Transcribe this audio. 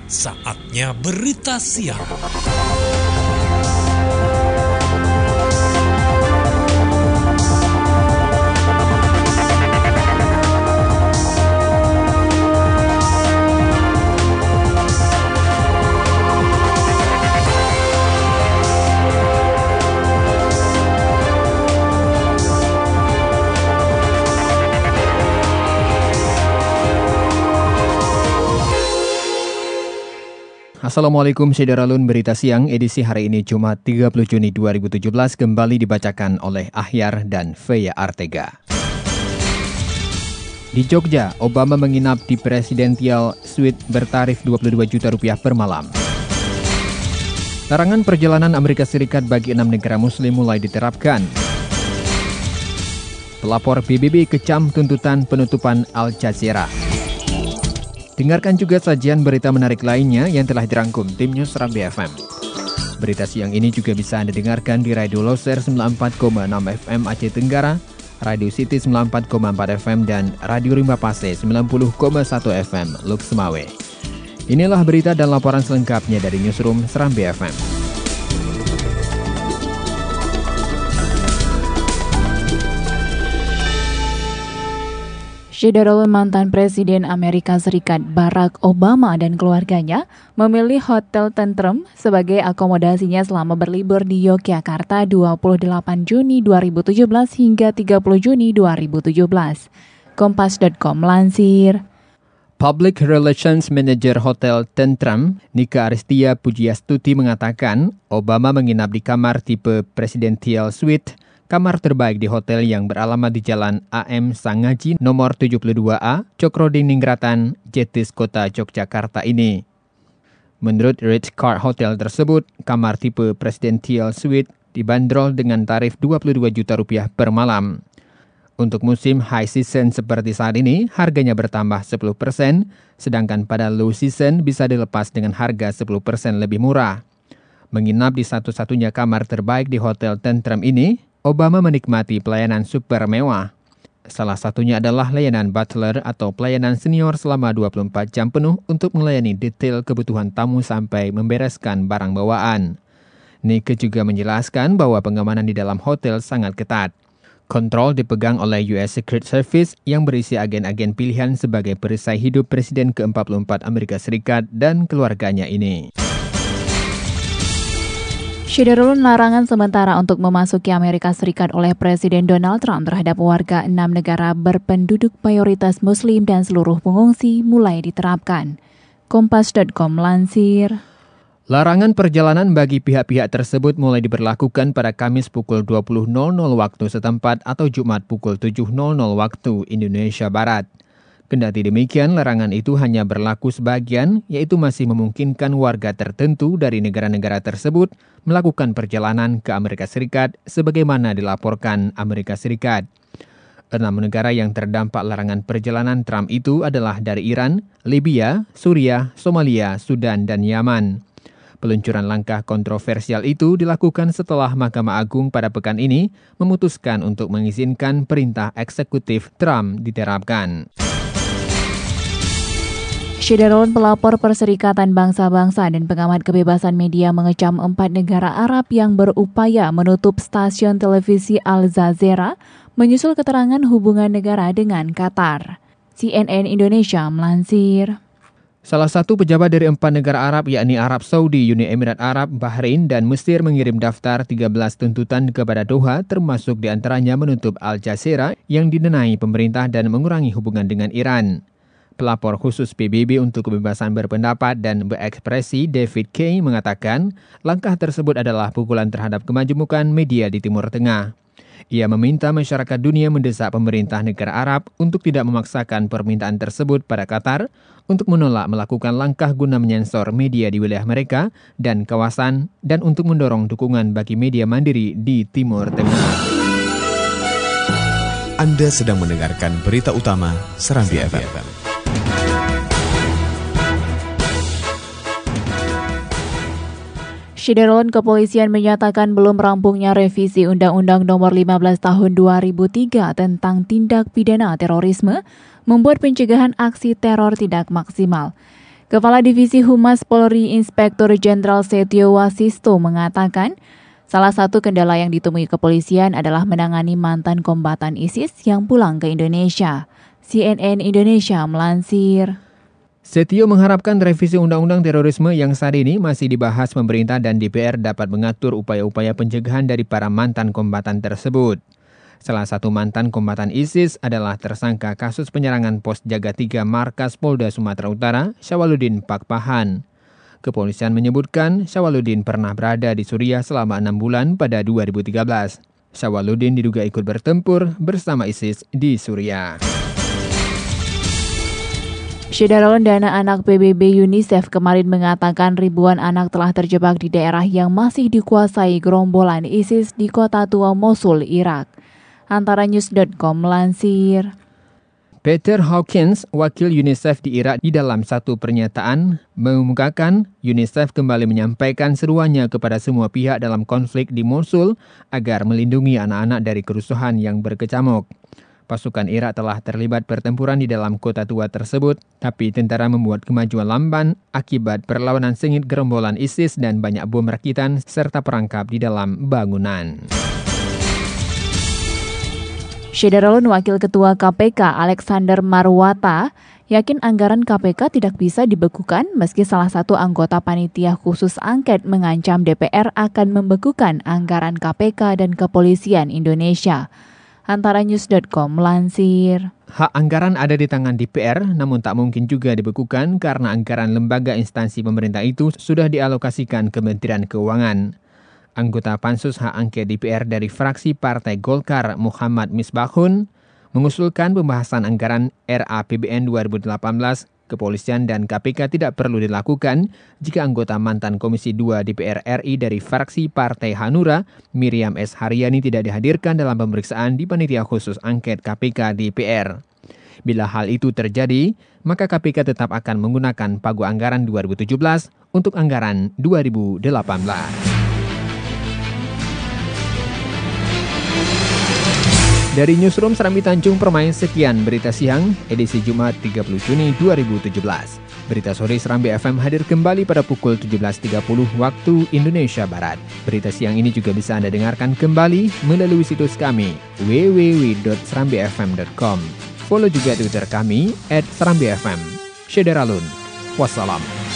Saatnya berita siang. Assalamualaikum Syederalun, berita siang edisi hari ini Jumat 30 Juni 2017 kembali dibacakan oleh Ahyar dan Feya Artega. Di Jogja, Obama menginap di Presidential Suite bertarif 22 juta rupiah per malam. Larangan perjalanan Amerika Serikat bagi 6 negara muslim mulai diterapkan. Pelapor PBB kecam tuntutan penutupan Al Jazeera. Dengarkan juga sajian berita menarik lainnya yang telah dirangkum tim News Serambi FM. Berita siang ini juga bisa Anda dengarkan di Radio Loser 94,6 FM Aceh Tenggara, Radio City 94,4 FM, dan Radio Rimba Pase 90,1 FM Luk Semawe. Inilah berita dan laporan selengkapnya dari Newsroom Serambi FM. Syederalun, mantan Presiden Amerika Serikat Barack Obama dan keluarganya memilih Hotel Tentrem sebagai akomodasinya selama berlibur di Yogyakarta 28 Juni 2017 hingga 30 Juni 2017. Kompas.com melansir. Public Relations Manager Hotel Tentrem, Nika Aristia Pujiastuti mengatakan Obama menginap di kamar tipe Presidential Suite, kamar terbaik di hotel yang beralamat di Jalan AM Sangaji nomor 72A, Cokrodininggratan, Jetis, Kota Yogyakarta ini. Menurut Ritz-Carlton Hotel tersebut, kamar tipe Presidential Suite dibanderol dengan tarif 22 juta rupiah per malam. Untuk musim high season seperti saat ini, harganya bertambah 10%, sedangkan pada low season bisa dilepas dengan harga 10% lebih murah. Menginap di satu-satunya kamar terbaik di Hotel Tentrem ini, Obama menikmati pelayanan super mewah. Salah satunya adalah layanan butler atau pelayanan senior selama 24 jam penuh untuk melayani detail kebutuhan tamu sampai membereskan barang bawaan. Nike juga menjelaskan bahwa pengamanan di dalam hotel sangat ketat. Kontrol dipegang oleh US Secret Service yang berisi agen-agen pilihan sebagai perisai hidup Presiden ke-44 Amerika Serikat dan keluarganya ini. Syederalun, larangan sementara untuk memasuki Amerika Serikat oleh Presiden Donald Trump terhadap warga 6 negara berpenduduk mayoritas Muslim dan seluruh pengungsi mulai diterapkan. Kompas.com melansir. Larangan perjalanan bagi pihak-pihak tersebut mulai diberlakukan pada Kamis pukul 20.00 waktu setempat atau Jumat pukul 7.00 waktu Indonesia Barat. Kendati demikian, larangan itu hanya berlaku sebagian, yaitu masih memungkinkan warga tertentu dari negara-negara tersebut melakukan perjalanan ke Amerika Serikat sebagaimana dilaporkan Amerika Serikat. 6 negara yang terdampak larangan perjalanan Trump itu adalah dari Iran, Libya, Suriah, Somalia, Sudan, dan Yaman. Peluncuran langkah kontroversial itu dilakukan setelah Mahkamah Agung pada pekan ini memutuskan untuk mengizinkan perintah eksekutif Trump diterapkan. Syederalun, pelapor Perserikatan Bangsa-Bangsa dan pengamat kebebasan media mengecam 4 negara Arab yang berupaya menutup stasiun televisi Al Jazeera menyusul keterangan hubungan negara dengan Qatar. CNN Indonesia melansir. Salah satu pejabat dari 4 negara Arab yakni Arab Saudi, Uni Emirat Arab, Bahrain, dan Mesir mengirim daftar 13 tuntutan kepada Doha termasuk diantaranya menutup Al Jazeera yang didenai pemerintah dan mengurangi hubungan dengan Iran. Pelapor khusus PBB untuk kebebasan berpendapat dan berekspresi David Kay mengatakan langkah tersebut adalah pukulan terhadap kemajemukan media di Timur Tengah. Ia meminta masyarakat dunia mendesak pemerintah negara Arab untuk tidak memaksakan permintaan tersebut pada Qatar untuk menolak melakukan langkah guna menyensor media di wilayah mereka dan kawasan dan untuk mendorong dukungan bagi media mandiri di Timur Tengah. Anda sedang mendengarkan berita utama Serambi FM. Syederalun, kepolisian menyatakan belum rampungnya revisi Undang-Undang Nomor 15 Tahun 2003 tentang tindak pidana terorisme membuat pencegahan aksi teror tidak maksimal. Kepala Divisi Humas Polri Inspektur Jenderal Setio Wasisto mengatakan, salah satu kendala yang ditemui kepolisian adalah menangani mantan kombatan ISIS yang pulang ke Indonesia. CNN Indonesia melansir. Setio mengharapkan revisi Undang-Undang Terorisme yang saat ini masih dibahas pemerintah dan DPR dapat mengatur upaya-upaya pencegahan dari para mantan kombatan tersebut. Salah satu mantan kombatan ISIS adalah tersangka kasus penyerangan pos jaga 3 markas Polda Sumatera Utara, Syawaludin Pakpahan. Kepolisian menyebutkan Syawaludin pernah berada di Suriah selama 6 bulan pada 2013. Syawaludin diduga ikut bertempur bersama ISIS di Suriah. Syederalon Dana Anak PBB UNICEF kemarin mengatakan ribuan anak telah terjebak di daerah yang masih dikuasai gerombolan ISIS di kota tua Mosul, Irak. Antaranews.com melansir. Peter Hawkins, wakil UNICEF di Irak, di dalam satu pernyataan mengumumkakan UNICEF kembali menyampaikan seruannya kepada semua pihak dalam konflik di Mosul agar melindungi anak-anak dari kerusuhan yang berkecamuk. Pasukan Irak telah terlibat pertempuran di dalam kota tua tersebut, tapi tentara membuat kemajuan lamban akibat perlawanan sengit gerombolan ISIS dan banyak bom rakitan serta perangkap di dalam bangunan. Syederalon Wakil Ketua KPK Alexander Marwata yakin anggaran KPK tidak bisa dibekukan meski salah satu anggota panitia khusus angket mengancam DPR akan membekukan anggaran KPK dan Kepolisian Indonesia. Antaranews.com melansir. Hak anggaran ada di tangan DPR, namun tak mungkin juga dibekukan karena anggaran lembaga instansi pemerintah itu sudah dialokasikan Kementerian Keuangan. Anggota Pansus Hak Angket DPR dari fraksi Partai Golkar Muhammad Misbahun mengusulkan pembahasan anggaran RAPBN 2018, Kepolisian dan KPK tidak perlu dilakukan jika anggota mantan Komisi 2 DPR RI dari fraksi Partai Hanura, Miriam S. Haryani tidak dihadirkan dalam pemeriksaan di Panitia Khusus Angket KPK DPR. Bila hal itu terjadi, maka KPK tetap akan menggunakan pagu anggaran 2017 untuk anggaran 2018. Dari Newsroom Serambi Tanjung Permai, sekian berita siang, edisi Jumat 30 Juni 2017. Berita sore Serambi FM hadir kembali pada pukul 17.30 waktu Indonesia Barat. Berita siang ini juga bisa Anda dengarkan kembali melalui situs kami, www.serambifm.com. Follow juga Twitter kami, @serambifm. Syederalun. Wassalam.